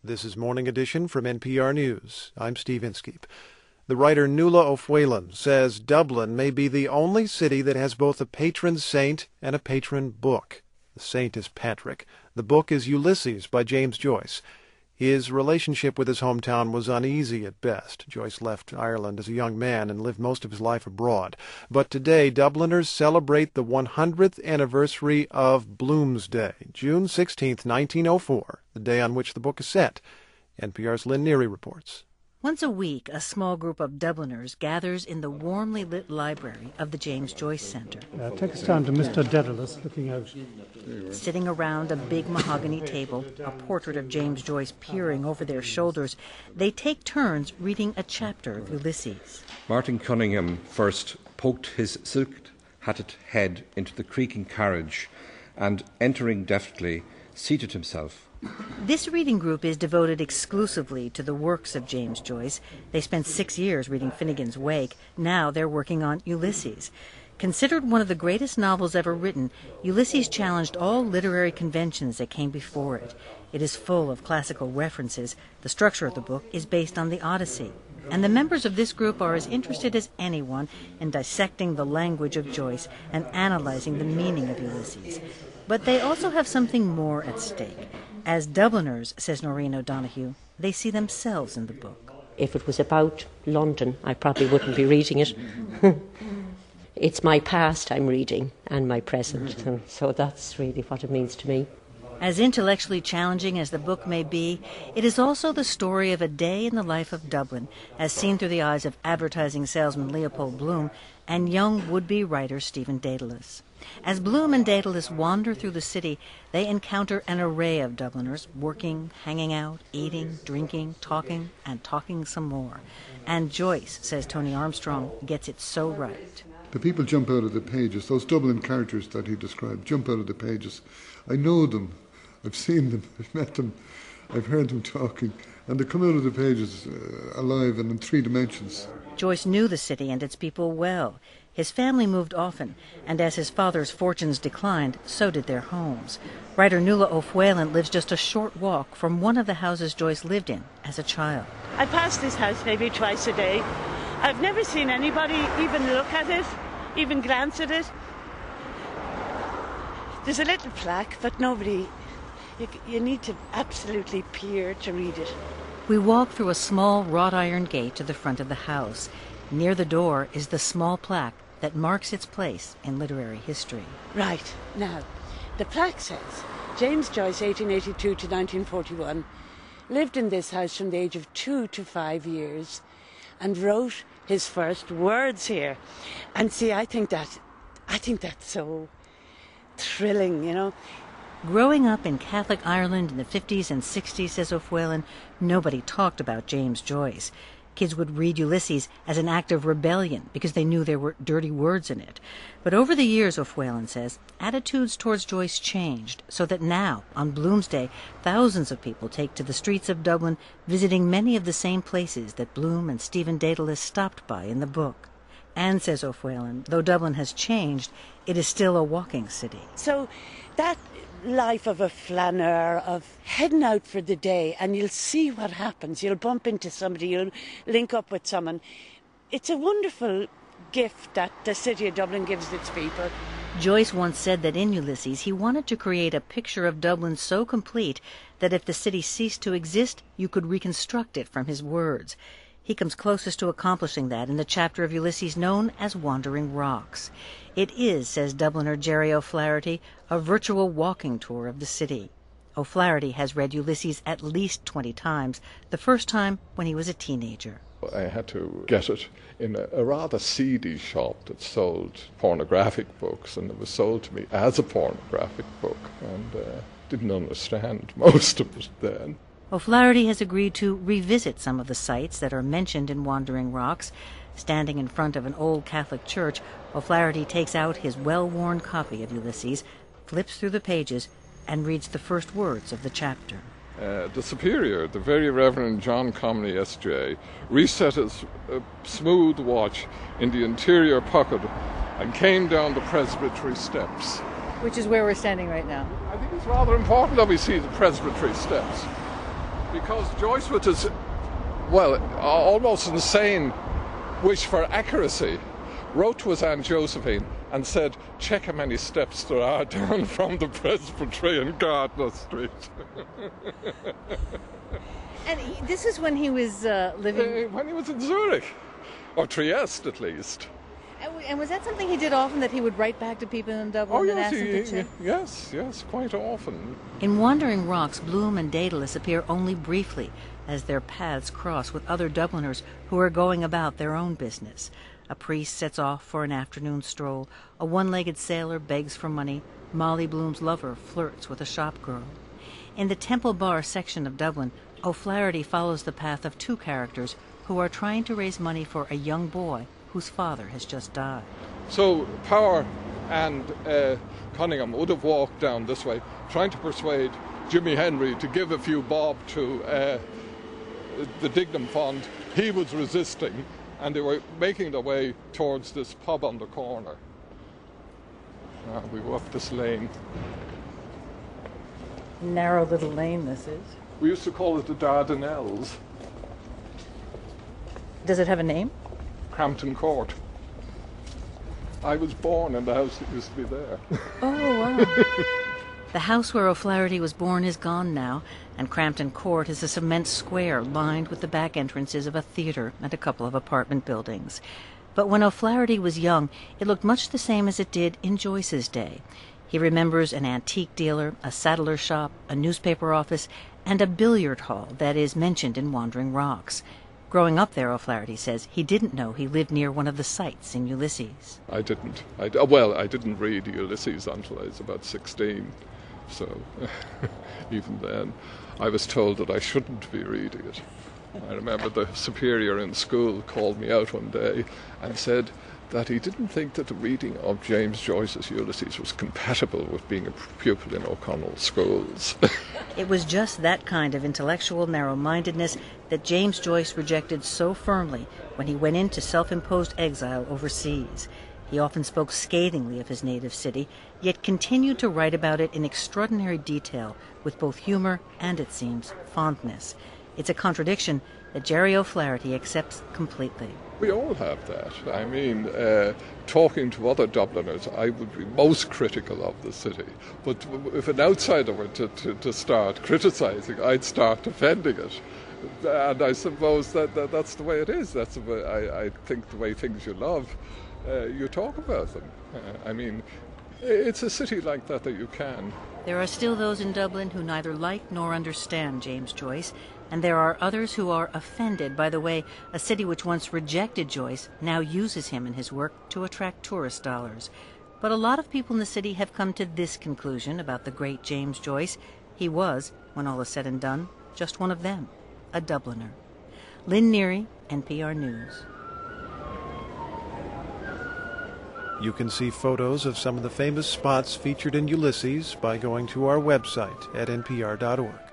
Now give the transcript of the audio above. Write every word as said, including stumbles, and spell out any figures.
This is Morning Edition from N P R News. I'm Steve Inskeep. The writer Nuala O'Whalan says Dublin may be the only city that has both a patron saint and a patron book. The saint is Patrick. The book is Ulysses by James Joyce. His relationship with his hometown was uneasy at best. Joyce left Ireland as a young man and lived most of his life abroad. But today, Dubliners celebrate the one hundredth anniversary of Bloomsday, June sixteenth, nineteen oh four, the day on which the book is set. N P R's Lynn Neary reports. Once a week, a small group of Dubliners gathers in the warmly lit library of the James Joyce Centre. Uh, take us down to Mister Dedalus looking out. Sitting around a big mahogany table, a portrait of James Joyce peering over their shoulders, they take turns reading a chapter of Ulysses. Martin Cunningham first poked his silk-hatted head into the creaking carriage and, entering deftly, seated himself. This reading group is devoted exclusively to the works of James Joyce. They spent six years reading Finnegan's Wake. Now they're working on Ulysses. Considered one of the greatest novels ever written, Ulysses challenged all literary conventions that came before it. It is full of classical references. The structure of the book is based on the Odyssey. And the members of this group are as interested as anyone in dissecting the language of Joyce and analyzing the meaning of Ulysses. But they also have something more at stake. As Dubliners, says Noreen O'Donoghue, they see themselves in the book. If it was about London, I probably wouldn't be reading it. It's my past I'm reading and my present, so that's really what it means to me. As intellectually challenging as the book may be, it is also the story of a day in the life of Dublin, as seen through the eyes of advertising salesman Leopold Bloom and young would-be writer Stephen Dedalus. As Bloom and Dedalus wander through the city, they encounter an array of Dubliners working, hanging out, eating, drinking, talking, and talking some more. And Joyce, says Tony Armstrong, gets it so right. The people jump out of the pages. Those Dublin characters that he described jump out of the pages. I know them. I've seen them. I've met them. I've heard them talking. And they come out of the pages uh, alive and in three dimensions. Joyce knew the city and its people well. His family moved often, and as his father's fortunes declined, so did their homes. Writer Nuala O'Whalan lives just a short walk from one of the houses Joyce lived in as a child. I pass this house maybe twice a day. I've never seen anybody even look at it, even glance at it. There's a little plaque, but nobody... You, you need to absolutely peer to read it. We walk through a small wrought iron gate to the front of the house. Near the door is the small plaque that marks its place in literary history. Right. Now, the plaque says, James Joyce, eighteen eighty-two to nineteen forty-one, lived in this house from the age of two to five years and wrote his first words here. And see, I think that, I think that's so thrilling, you know. Growing up in Catholic Ireland in the fifties and sixties, says O'Whalan, nobody talked about James Joyce. Kids would read Ulysses as an act of rebellion because they knew there were dirty words in it. But over the years, O'Whalan says, attitudes towards Joyce changed, so that now, on Bloomsday, thousands of people take to the streets of Dublin, visiting many of the same places that Bloom and Stephen Dedalus stopped by in the book. And, says O'Whalan, though Dublin has changed, it is still a walking city. So that life of a flaneur, of heading out for the day, and you'll see what happens. You'll bump into somebody, you'll link up with someone. It's a wonderful gift that the city of Dublin gives its people. Joyce once said that in Ulysses he wanted to create a picture of Dublin so complete that if the city ceased to exist, you could reconstruct it from his words. He comes closest to accomplishing that in the chapter of Ulysses known as Wandering Rocks. It is, says Dubliner Jerry O'Flaherty, a virtual walking tour of the city. O'Flaherty has read Ulysses at least twenty times, the first time when he was a teenager. I had to get it in a, a rather seedy shop that sold pornographic books, and it was sold to me as a pornographic book, and uh, didn't understand most of it then. O'Flaherty has agreed to revisit some of the sites that are mentioned in Wandering Rocks. Standing in front of an old Catholic church, O'Flaherty takes out his well-worn copy of Ulysses, flips through the pages, and reads the first words of the chapter. Uh, the Superior, the Very Reverend John Comrie S J, reset his uh, smooth watch in the interior pocket and came down the presbytery steps. Which is where we're standing right now. I think it's rather important that we see the presbytery steps. Because Joyce, with his, well, almost insane wish for accuracy, wrote to his Aunt Josephine and said, check how many steps there are down from the presbytery in Gardner Street. And he, this is when he was uh, living... Uh, when he was in Zurich, or Trieste at least. And, and was that something he did often, that he would write back to people in Dublin Oh, and yes, ask them he, to check? yes, yes, quite often. In Wandering Rocks, Bloom and Daedalus appear only briefly as their paths cross with other Dubliners who are going about their own business. A priest sets off for an afternoon stroll. A one-legged sailor begs for money. Molly Bloom's lover flirts with a shop girl. In the Temple Bar section of Dublin, O'Flaherty follows the path of two characters who are trying to raise money for a young boy whose father has just died. So Power and uh, Cunningham would have walked down this way, trying to persuade Jimmy Henry to give a few bob to uh, the Dignam Fund. He was resisting, and they were making their way towards this pub on the corner. Uh, we go up this lane. Narrow little lane this is. We used to call it the Dardanelles. Does it have a name? Crampton Court. I was born in the house that used to be there. Oh, wow. The house where O'Flaherty was born is gone now, and Crampton Court is a cement square lined with the back entrances of a theatre and a couple of apartment buildings. But when O'Flaherty was young, it looked much the same as it did in Joyce's day. He remembers an antique dealer, a saddler's shop, a newspaper office, and a billiard hall that is mentioned in Wandering Rocks. Growing up there, O'Flaherty says, he didn't know he lived near one of the sites in Ulysses. I didn't. I, well, I didn't read Ulysses until I was about sixteen. So even then, I was told that I shouldn't be reading it. I remember the superior in school called me out one day and said that he didn't think that the reading of James Joyce's Ulysses was compatible with being a pupil in O'Connell schools. It was just that kind of intellectual narrow-mindedness that James Joyce rejected so firmly when he went into self-imposed exile overseas. He often spoke scathingly of his native city, yet continued to write about it in extraordinary detail, with both humor and, it seems, fondness. It's a contradiction that Jerry O'Flaherty accepts completely. We all have that. I mean, uh, talking to other Dubliners, I would be most critical of the city. But if an outsider were to, to, to start criticising, I'd start defending it. And I suppose that, that that's the way it is. That's the way, I, I think the way things you love, uh, you talk about them. Uh, I mean, it's a city like that that you can. There are still those in Dublin who neither like nor understand James Joyce, and there are others who are offended by the way a city which once rejected Joyce now uses him and his work to attract tourist dollars. But a lot of people in the city have come to this conclusion about the great James Joyce. He was, when all is said and done, just one of them, a Dubliner. Lynn Neary, N P R News. You can see photos of some of the famous spots featured in Ulysses by going to our website at n p r dot org.